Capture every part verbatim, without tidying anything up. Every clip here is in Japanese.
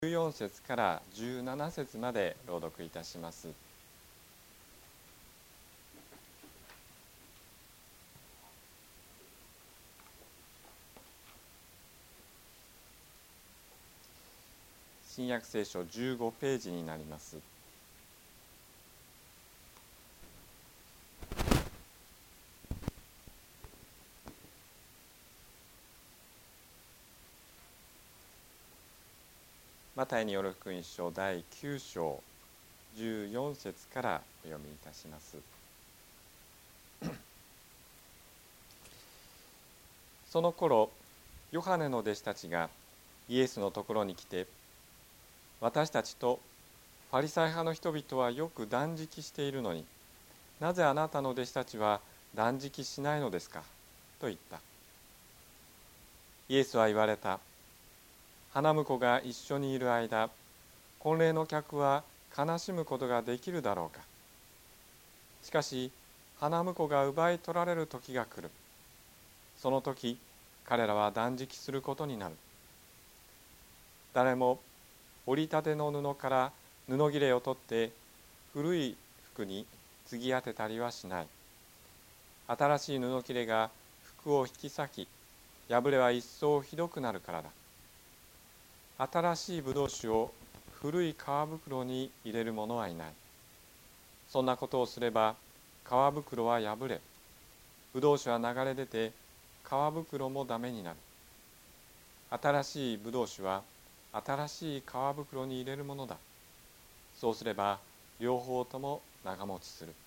じゅうよん節からじゅうなな節まで朗読いたします。新約聖書じゅうごページになります。マタイによる福音書だいきゅう章じゅうよん節からお読みいたします。その頃、ヨハネの弟子たちがイエスのところに来て、私たちとファリサイ派の人々はよく断食しているのに、なぜあなたの弟子たちは断食しないのですかと言った。イエスは言われた。花婿が一緒にいる間、婚礼の客は悲しむことができるだろうか。しかし、花婿が奪い取られる時が来る。その時、彼らは断食することになる。誰も折りたての布から布切れを取って古い服に継ぎ当てたりはしない。新しい布切れが服を引き裂き、破れは一層ひどくなるからだ。新しいブドウ酒を古い皮袋に入れる者はいない。そんなことをすれば皮袋は破れ、ブドウ酒は流れ出て皮袋もダメになる。新しいブドウ酒は新しい皮袋に入れるものだ。そうすれば両方とも長持ちする。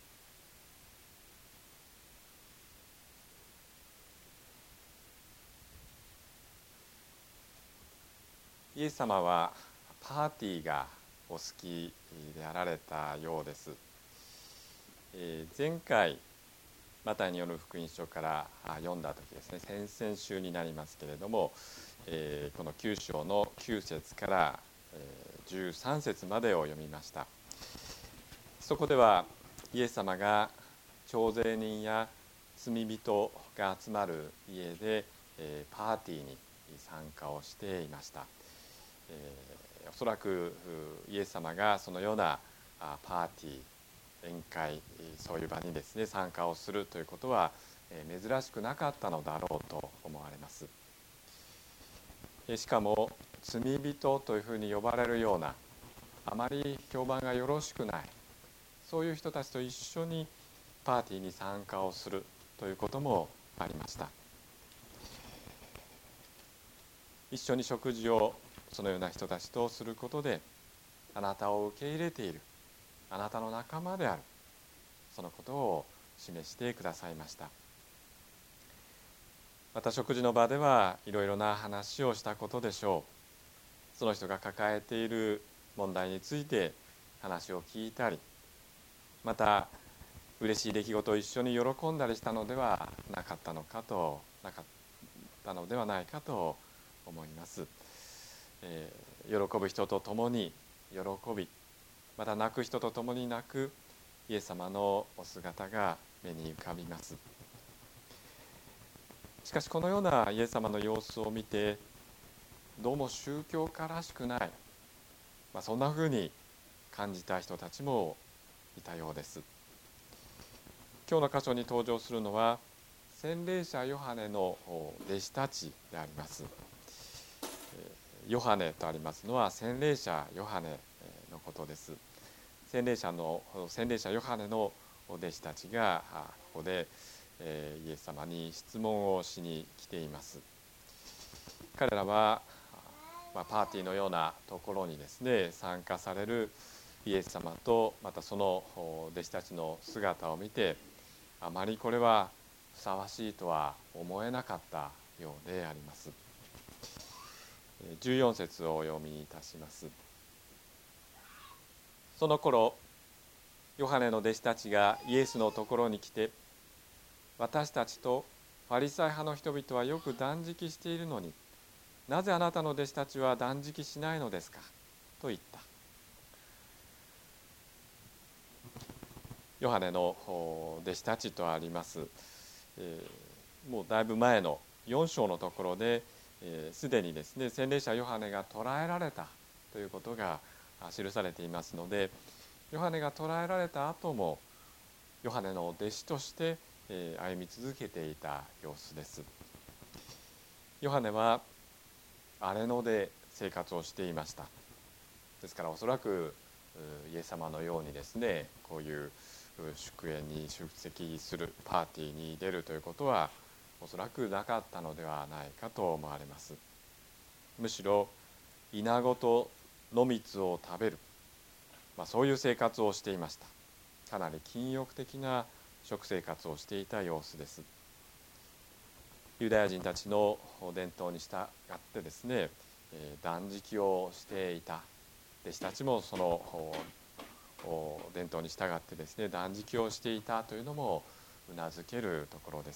イエス様はパーティーがお好きであられたようです。えー、前回マタイによる福音書から読んだ時ですね、先々週になりますけれども、えー、このきゅう章のきゅう節から、えー、じゅうさん節までを読みました。そこではイエス様が徴税人や罪人が集まる家で、えー、パーティーに参加をしていました。えー、おそらくイエス様がそのようなパーティー、宴会、そういう場にですね参加をするということは珍しくなかったのだろうと思われます。しかも罪人というふうに呼ばれるような、あまり評判がよろしくない、そういう人たちと一緒にパーティーに参加をするということもありました。一緒に食事をそのような人たちとすることで、あなたを受け入れている、あなたの仲間である、そのことを示してくださいました。また食事の場ではいろいろな話をしたことでしょう。その人が抱えている問題について話を聞いたり、また嬉しい出来事を一緒に喜んだりしたのではなかったのかとなかったのではないかと思います。えー、喜ぶ人と共に喜び、また泣く人と共に泣くイエス様のお姿が目に浮かびます。しかしこのようなイエス様の様子を見て、どうも宗教家らしくない、まあ、そんなふうに感じた人たちもいたようです。今日の箇所に登場するのは洗礼者ヨハネの弟子たちであります。ヨハネとありますのは洗礼者ヨハネのことです。洗礼者の洗礼者ヨハネの弟子たちがここでイエス様に質問をしに来ています。彼らはパーティーのようなところにですね参加されるイエス様と、またその弟子たちの姿を見て、あまりこれはふさわしいとは思えなかったようであります。じゅうよん節をお読みいたします。その頃、ヨハネの弟子たちがイエスのところに来て、私たちとファリサイ派の人々はよく断食しているのに、なぜあなたの弟子たちは断食しないのですかと言った。ヨハネの弟子たちとあります、えー、もうだいぶ前のよん章のところで、すで、えー、にですね洗礼者ヨハネが捕らえられたということが記されていますので、ヨハネが捕らえられた後もヨハネの弟子として歩み続けていた様子です。ヨハネは荒れ野で生活をしていました。ですからおそらくイエス様のようにですね、こういう祝宴に出席する、パーティーに出るということはおそらくなかったのではないかと思われます。むしろイナゴと野蜜を食べる、まあ、そういう生活をしていました。かなり禁欲的な食生活をしていた様子です。ユダヤ人たちの伝統に従ってですね、断食をしていた弟子たちもその伝統に従ってですね、断食をしていたというのもうなずけるところです。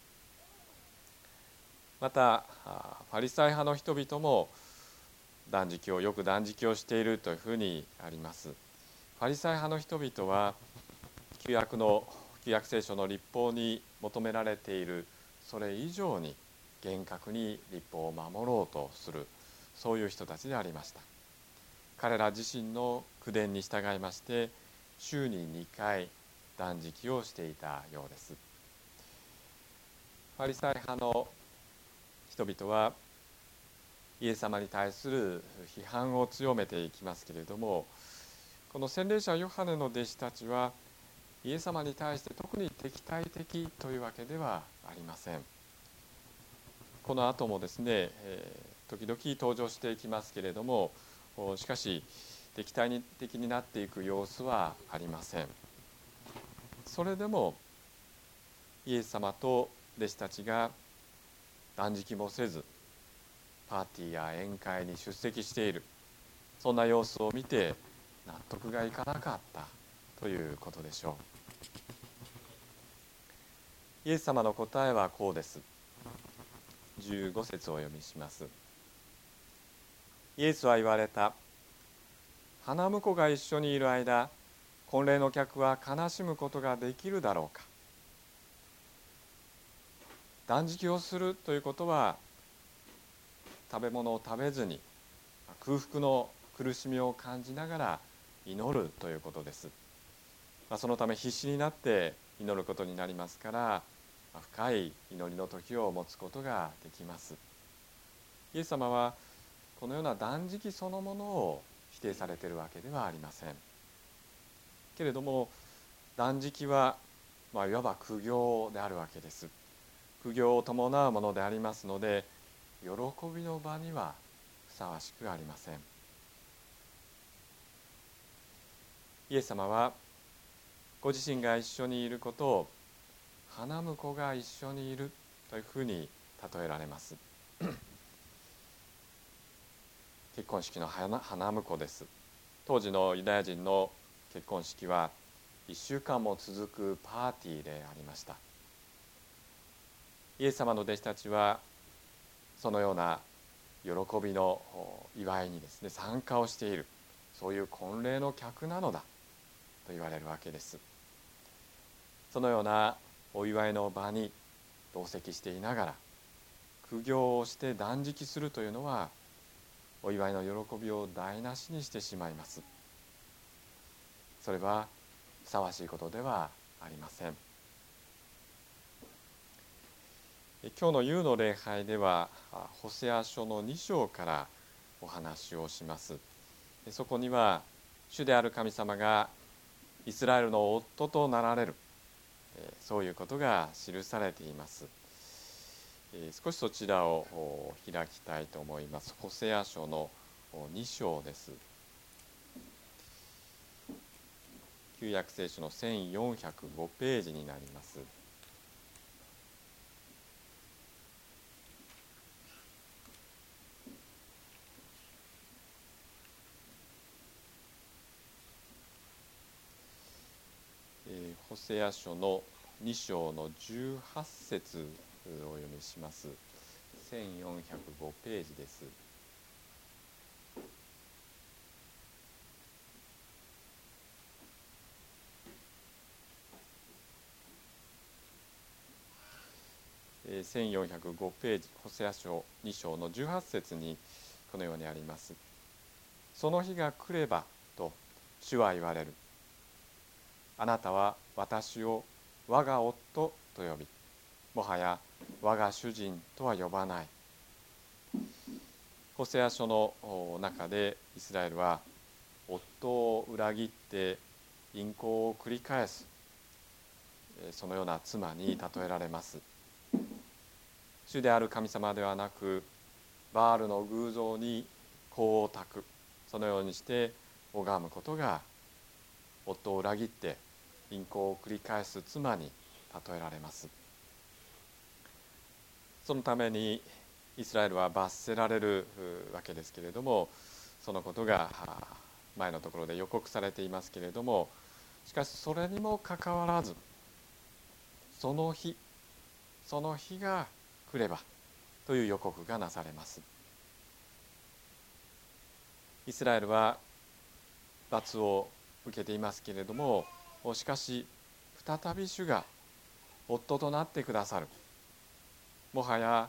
またファリサイ派の人々も断食をよく断食をしているというふうにあります。ファリサイ派の人々は旧約の旧約聖書の律法に求められているそれ以上に厳格に律法を守ろうとする、そういう人たちでありました。彼ら自身の口伝に従いまして週ににかい断食をしていたようです。ファリサイ派の人々はイエス様に対する批判を強めていきますけれども、この洗礼者ヨハネの弟子たちはイエス様に対して特に敵対的というわけではありません。この後もですね、えー、時々登場していきますけれども、しかし敵対的になっていく様子はありません。それでもイエス様と弟子たちが断食もせずパーティーや宴会に出席している、そんな様子を見て納得がいかなかったということでしょう。イエス様の答えはこうです。じゅうご節をお読みします。イエスは言われた。花婿が一緒にいる間、婚礼の客は悲しむことができるだろうか。断食をするということは食べ物を食べずに空腹の苦しみを感じながら祈るということです。まあ、そのため必死になって祈ることになりますから、深い祈りの時を持つことができます。イエス様はこのような断食そのものを否定されているわけではありません。けれども断食は、まあ、いわば苦行であるわけです。苦行を伴うものでありますので、喜びの場にはふさわしくありません。イエス様はご自身が一緒にいることを花婿が一緒にいるというふうに例えられます。結婚式の花婿です。当時のユダヤ人の結婚式はいっしゅうかんも続くパーティーでありました。イエス様の弟子たちはそのような喜びの祝いにですね参加をしている、そういう婚礼の客なのだと言われるわけです。そのようなお祝いの場に同席していながら苦行をして断食するというのはお祝いの喜びを台無しにしてしまいます。それはふさわしいことではありません。今日の夕の礼拝ではホセア書のに章からお話をします。そこには主である神様がイスラエルの夫となられる、そういうことが記されています。少しそちらを開きたいと思います。ホセア書のに章です。旧約聖書のせんよんひゃくごページになります。ホセア書のに章のじゅうはち節をお読みします。せんよんひゃくごページです。せんよんひゃくごページ、ホセア書に章のじゅうはち節にこのようにあります。 その日が来ればと主は言われる。あなたは私を我が夫と呼び、もはや我が主人とは呼ばない。ホセア書の中でイスラエルは夫を裏切って淫行を繰り返す、そのような妻に例えられます。主である神様ではなくバールの偶像に香を焚く、そのようにして拝むことが夫を裏切って淫行を繰り返す妻に例えられます。そのためにイスラエルは罰せられるわけですけれども、そのことが前のところで予告されていますけれども、しかしそれにもかかわらず、その日その日が来ればという予告がなされます。イスラエルは罰を受けていますけれども、しかし再び主が夫となってくださる。もはや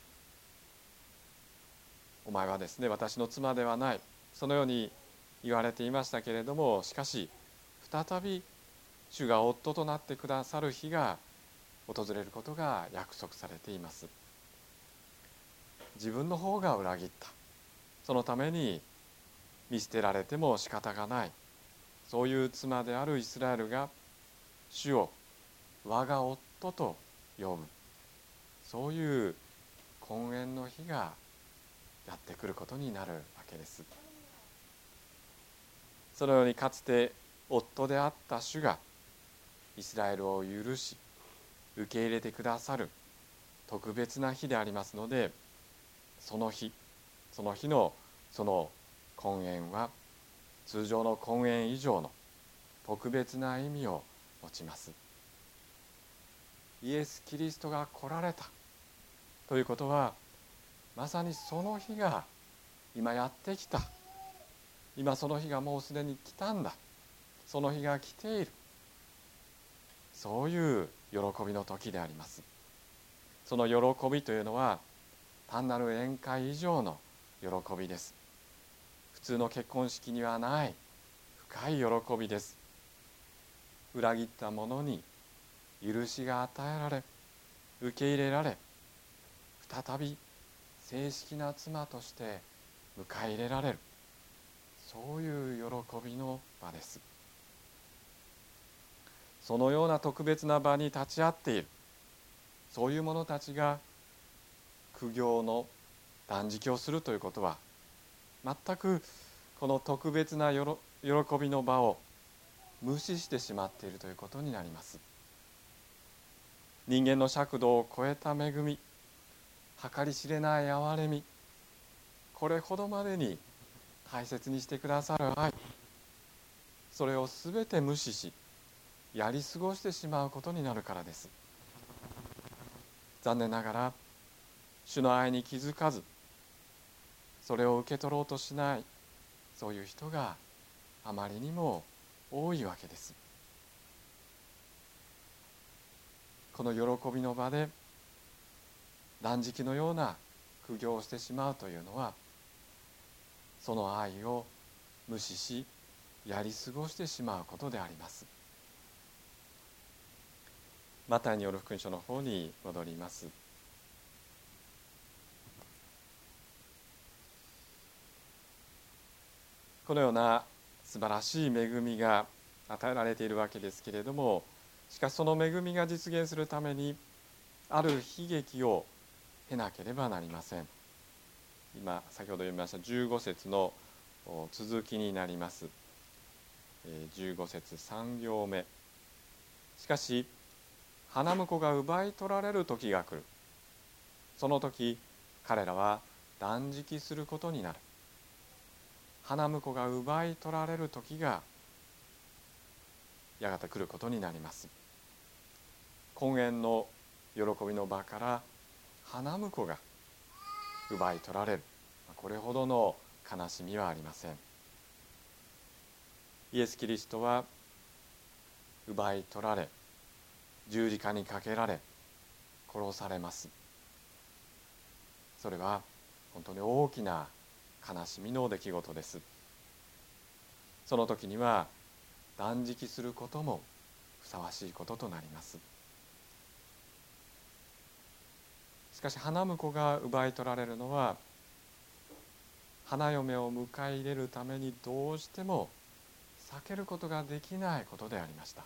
お前はですね、私の妻ではない、そのように言われていましたけれども、しかし再び主が夫となってくださる日が訪れることが約束されています。自分の方が裏切った、そのために見捨てられても仕方がない、そういう妻であるイスラエルが主を我が夫と呼ぶ、そういう婚宴の日がやってくることになるわけです。そのようにかつて夫であった主がイスラエルを許し受け入れてくださる特別な日でありますので、その日その日のその婚宴は通常の婚宴以上の特別な意味を持ちます。イエス・キリストが来られたということは、まさにその日が今やってきた、今その日がもうすでに来たんだ、その日が来ている、そういう喜びの時であります。その喜びというのは単なる宴会以上の喜びです。普通の結婚式にはない深い喜びです。裏切った者に許しが与えられ、受け入れられ、再び正式な妻として迎え入れられる、そういう喜びの場です。そのような特別な場に立ち会っている、そういう者たちが苦行の断食をするということは、全くこの特別な喜びの場を無視してしまっているということになります。人間の尺度を超えた恵み、計り知れない憐れみ、これほどまでに大切にしてくださる愛、それをすべて無視しやり過ごしてしまうことになるからです。残念ながら主の愛に気づかず、それを受け取ろうとしない、そういう人があまりにも多いわけです。この喜びの場で断食のような苦行をしてしまうというのは、その愛を無視しやり過ごしてしまうことであります。マタイによる福音書の方に戻ります。このような素晴らしい恵みが与えられているわけですけれども、しかしその恵みが実現するためにある悲劇を経なければなりません。今先ほど読みましたじゅうご節の続きになります。じゅうご節さん行目。しかし花婿が奪い取られる時が来る。その時彼らは断食することになる。花婿が奪い取られる時がやがて来ることになります。婚宴の喜びの場から花婿が奪い取られる、これほどの悲しみはありません。イエス・キリストは奪い取られ、十字架にかけられ殺されます。それは本当に大きな悲しみの出来事です。 その時には断食することもふさわしいこととなります。しかし花婿が奪い取られるのは、花嫁を迎え入れるためにどうしても避けることができないことでありました。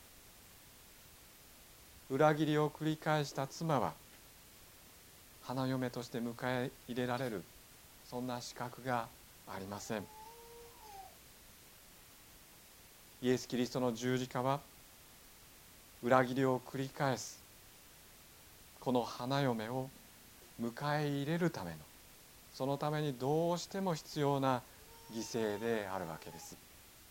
裏切りを繰り返した妻は花嫁として迎え入れられる、そんな資格がありません。イエス・キリストの十字架は裏切りを繰り返すこの花嫁を迎え入れるための、そのためにどうしても必要な犠牲であるわけです。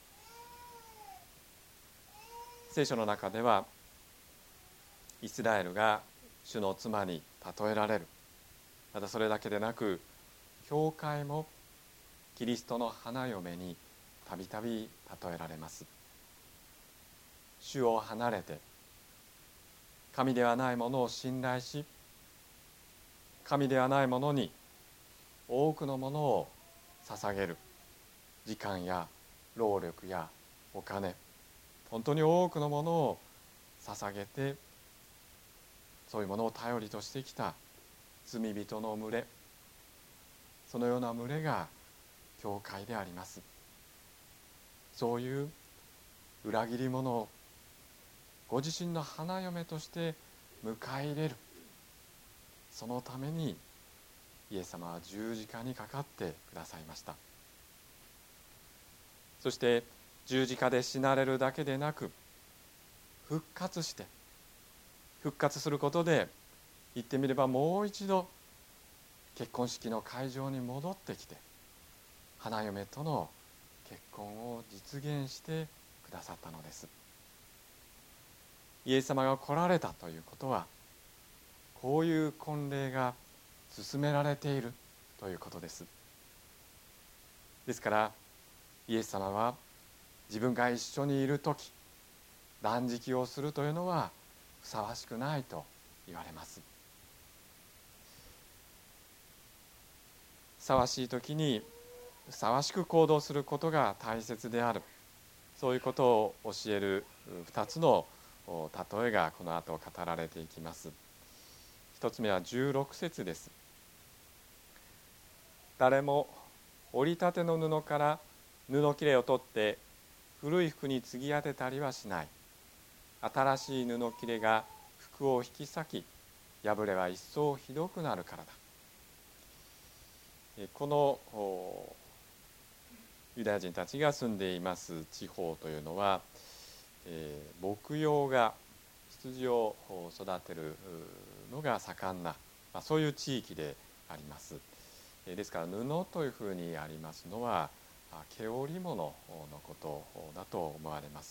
聖書の中ではイスラエルが主の妻に例えられる。またそれだけでなく、教会もキリストの花嫁にたびたび例えられます。主を離れて神ではないものを信頼し、神ではないものに多くのものを捧げる。時間や労力やお金、本当に多くのものを捧げて、そういうものを頼りとしてきた罪人の群れ、そのような群れが教会であります。そういう裏切り者をご自身の花嫁として迎え入れる、そのためにイエス様は十字架にかかってくださいました。そして十字架で死なれるだけでなく、復活して復活することで、言ってみればもう一度結婚式の会場に戻ってきて、花嫁との結婚を実現してくださったのです。イエス様が来られたということは、こういう婚礼が進められているということです。ですからイエス様は自分が一緒にいるとき断食をするというのはふさわしくないと言われます。ふさわしいときにふさわしく行動することが大切である、そういうことを教えるふたつの例えがこの後語られていきます。一つ目はじゅうろく節です。誰も織りたての布から布切れを取って古い服に継ぎ当てたりはしない。新しい布切れが服を引き裂き、破れは一層ひどくなるからだ。このユダヤ人たちが住んでいます地方というのは、えー、牧羊が羊を育てるのが盛んな、まあ、そういう地域であります。ですから布というふうにありますのは毛織物のことだと思われます。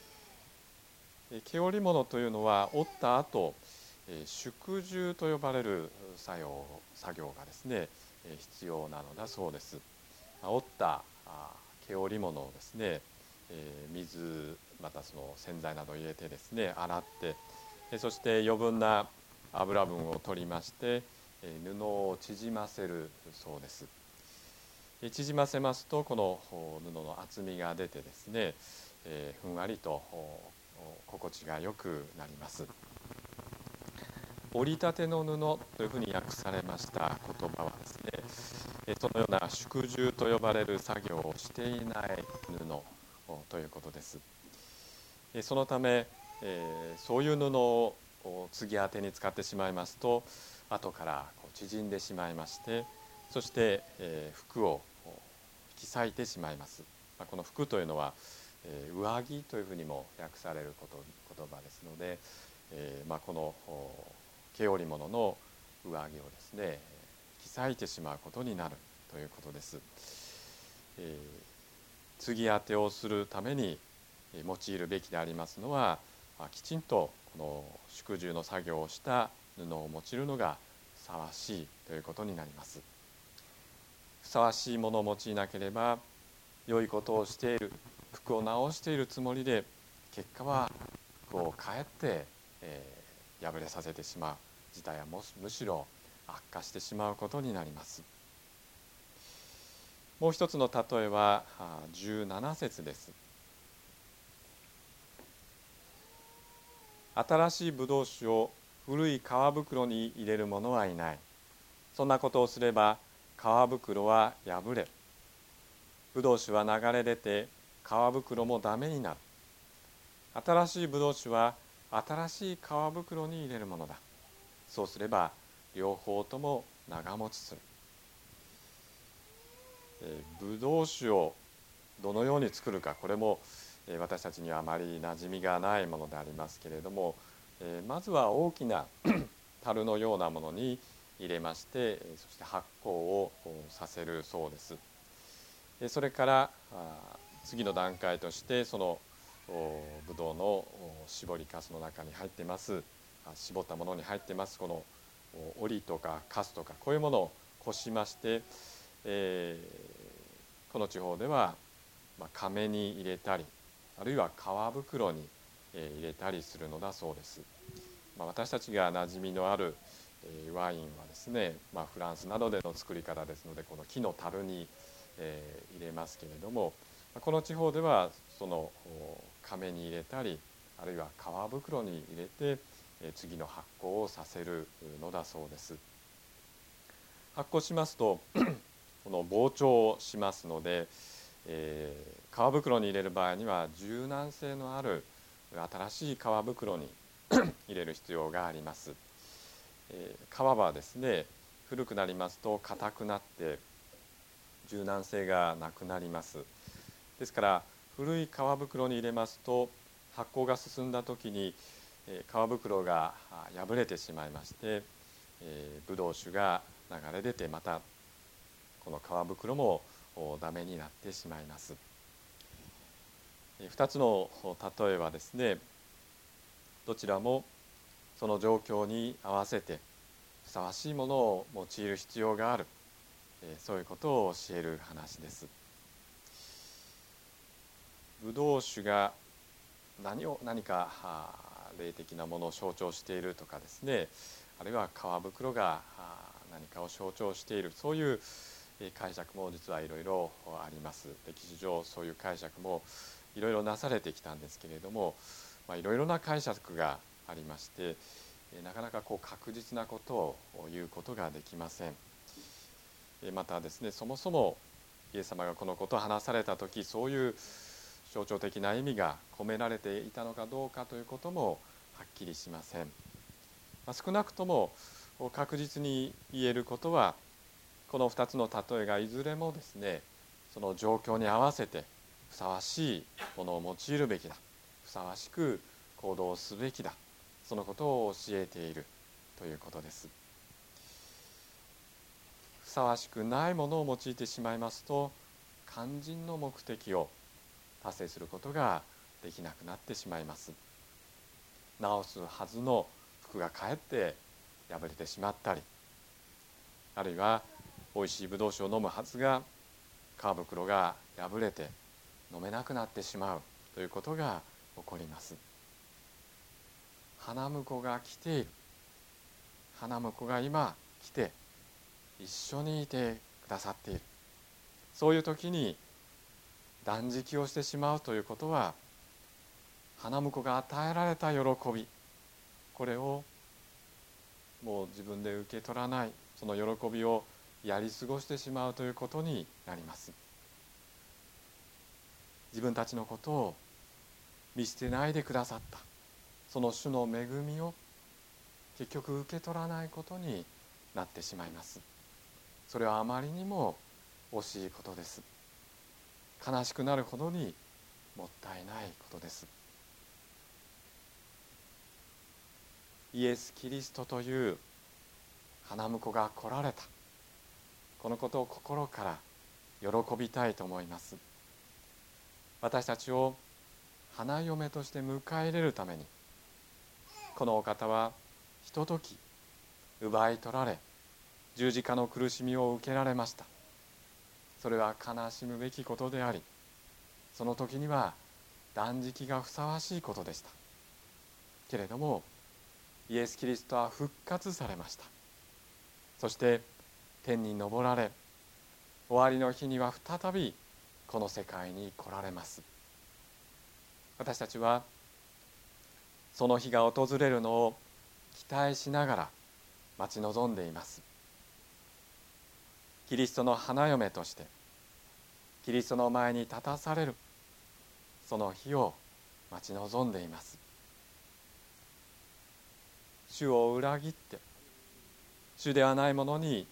毛織物というのは織った後、祝重と呼ばれる作業、作業がですね必要なのだそうです。織った毛織物をですね、水またその洗剤などを入れてですね洗って、そして余分な油分を取りまして布を縮ませるそうです。縮ませますとこの布の厚みが出てですね、えー、ふんわりと心地がよくなります。織りたての布というふうに訳されました言葉はですね、そのような祝重と呼ばれる作業をしていない布ということです。そのため、えー、そういう布を継ぎ当てに使ってしまいますと後から縮んでしまいまして、そして、えー、服を引き裂いてしまいます。まあ、この服というのは、えー、上着というふうにも訳されること言葉ですので、えーまあ、この毛織物の上着をですね引き裂いてしまうことになるということです。えー、継ぎ当てをするために用いるべきでありますのは、きちんとこの祝重の作業をした布を用いるのがふさわしいということになります。ふさわしいものを用いなければ良いことをしている、服を直しているつもりで結果は服をかえって、えー、破れさせてしまう、事態はむしろ悪化してしまうことになります。 もう一つの例えはじゅうなな節です。新しいブドウ酒を古い皮袋に入れる者はいない。そんなことをすれば皮袋は破れ、ブドウ酒は流れ出て皮袋もダメになる。新しいブドウ酒は新しい皮袋に入れるものだ。そうすれば両方とも長持ちする。えー、ブドウ酒をどのように作るか、これも、えー、私たちにはあまり馴染みがないものでありますけれども、えー、まずは大きな樽のようなものに入れまして、そして発酵をさせるそうです。それから次の段階として、そのブドウの搾りかすの中に入っています、絞ったものに入っていますこの折とかかすとか、こういうものをこしまして、えー、この地方では甕に入れたり、あるいは皮袋に入れたりするのだそうです。まあ、私たちが馴染みのあるワインはですね、まあ、フランスなどでの作り方ですので、この木の樽に入れますけれども、この地方ではその甕に入れたり、あるいは皮袋に入れて次の発酵をさせるのだそうです。発酵しますとこの膨張しますので、えー、皮袋に入れる場合には柔軟性のある新しい皮袋に入れる必要があります。えー、皮はですね、古くなりますと硬くなって柔軟性がなくなります。ですから古い皮袋に入れますと、発酵が進んだ時に、えー、皮袋が破れてしまいまして、えー、ブドウ酒が流れ出て、またこの皮袋もダメになってしまいます。ふたつの例えはですね、どちらもその状況に合わせてふさわしいものを用いる必要がある、そういうことを教える話です。ブドウ酒が何を何か霊的なものを象徴しているとかですね、あるいは皮袋が何かを象徴している、そういう解釈も実はいろいろあります。歴史上そういう解釈もいろいろなされてきたんですけれども、まあ、いろいろな解釈がありまして、なかなかこう確実なことを言うことができません。またですね、そもそもイエス様がこのことを話された時、そういう象徴的な意味が込められていたのかどうかということもはっきりしません。まあ、少なくとも確実に言えることは、このふたつの例えがいずれもですね、その状況に合わせてふさわしいものを用いるべきだ、ふさわしく行動すべきだ、そのことを教えているということです。ふさわしくないものを用いてしまいますと、肝心の目的を達成することができなくなってしまいます。直すはずの服がかえって破れてしまったり、あるいはおいしいブドウ酒を飲むはずが皮袋が破れて飲めなくなってしまうということが起こります。花婿が来ている、花婿が今来て一緒にいてくださっている、そういう時に断食をしてしまうということは、花婿が与えられた喜び、これをもう自分で受け取らない、その喜びをやり過ごしてしまうということになります。自分たちのことを見捨てないでくださったその主の恵みを結局受け取らないことになってしまいます。それはあまりにも惜しいことです。悲しくなるほどにもったいないことです。イエス・キリストという花婿が来られた、このことを心から喜びたいと思います。私たちを花嫁として迎え入れるために、このお方はひととき奪い取られ、十字架の苦しみを受けられました。それは悲しむべきことであり、その時には断食がふさわしいことでした。けれどもイエス・キリストは復活されました。そして天に昇られ、 終わりの日には再びこの世界に来られます。私たちはその日が訪れるのを期待しながら待ち望んでいます。キリストの花嫁としてキリストの前に立たされるその日を待ち望んでいます。主を裏切って主ではないものに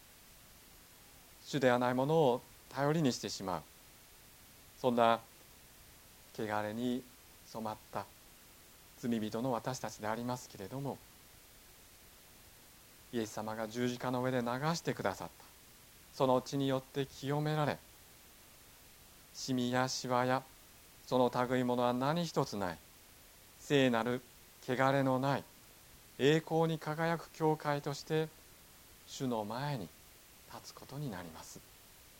主ではないものを頼りにしてしまう、そんな汚れに染まった罪人の私たちでありますけれども、イエス様が十字架の上で流してくださったその血によって清められ、シミやシワやその類ものは何一つない聖なる汚れのない栄光に輝く教会として主の前に立つことになります。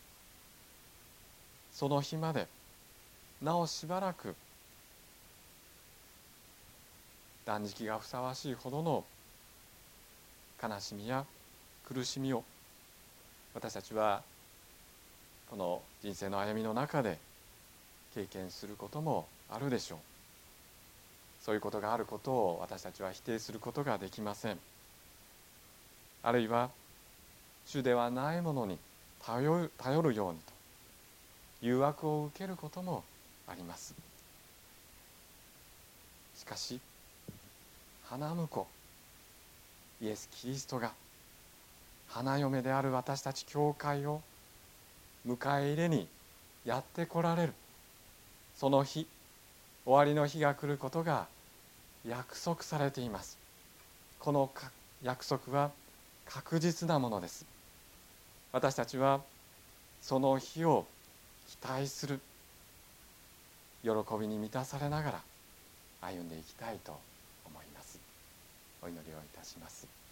その日までなおしばらく断食がふさわしいほどの悲しみや苦しみを私たちはこの人生の歩みの中で経験することもあるでしょう。そういうことがあることを私たちは否定することができません。あるいは主ではないものに頼る、頼るようにと誘惑を受けることもあります。しかし花婿イエス・キリストが花嫁である私たち教会を迎え入れにやって来られるその日、終わりの日が来ることが約束されています。この約束は確実なものです。私たちはその日を期待する喜びに満たされながら歩んでいきたいと思います。お祈りをいたします。